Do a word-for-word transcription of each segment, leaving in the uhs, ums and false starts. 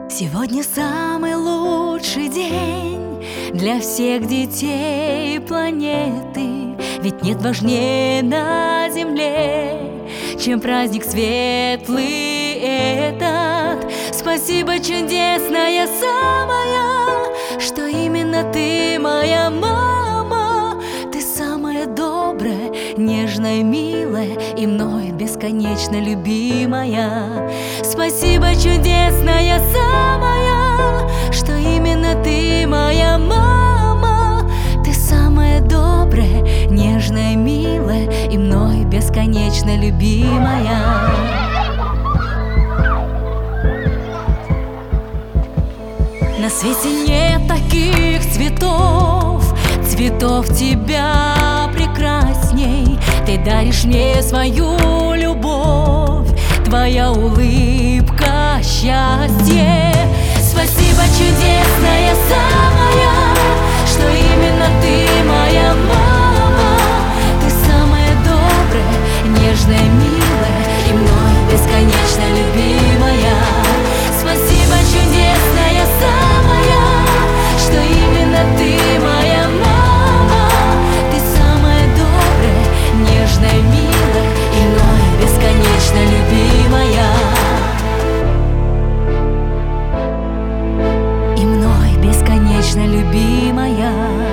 Сегодня самый лучший день для всех детей планеты. Ведь нет важнее на земле, чем праздник светлый этот. Спасибо, чудесная самая, что именно ты моя мама. Ты самая добрая, нежная, милая и мной бесконечно любимая. Спасибо, чудесная самая, что именно ты моя мама. Ты самая добрая, нежная, милая и мной бесконечно любимая. На свете нет таких цветов, цветов тебя прекрасней. Ты даришь мне свою любовь, твоя улыбка — счастье. Спасибо, чудесная самая, что именно ты моя мама. Ты самая добрая, нежная, милая и мной бесконечно любимая. Спасибо, чудесная самая, что именно ты моя мама. Ты самая добрая, нежная, милая и мной бесконечно любимая. И мной бесконечно любимая.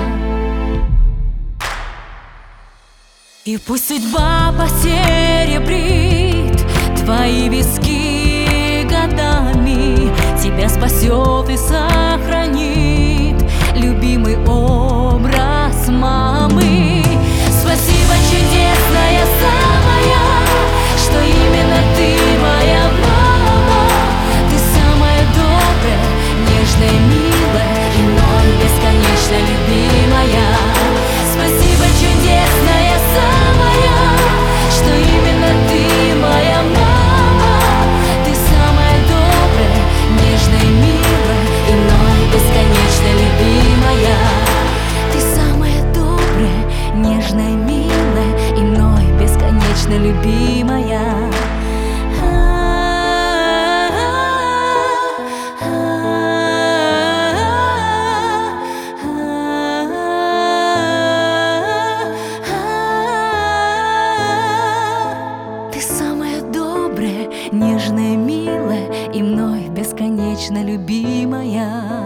И пусть судьба посеребрит твои виски годами, тебя спасет и сохранит любимый образ мамы. Спасибо, чудесная самая, что именно ты моя мама. Ты самая добрая, нежная, милая и мной бесконечно любимая. Спасибо, чудесная самая, что именно ты моя мама. Ты самая добрая, нежная, милая и мной бесконечно любимая. Ты самая добрая, нежная, милая и мной бесконечно любимая. Ты самая добрая, нежная, милая и мной бесконечно любимая.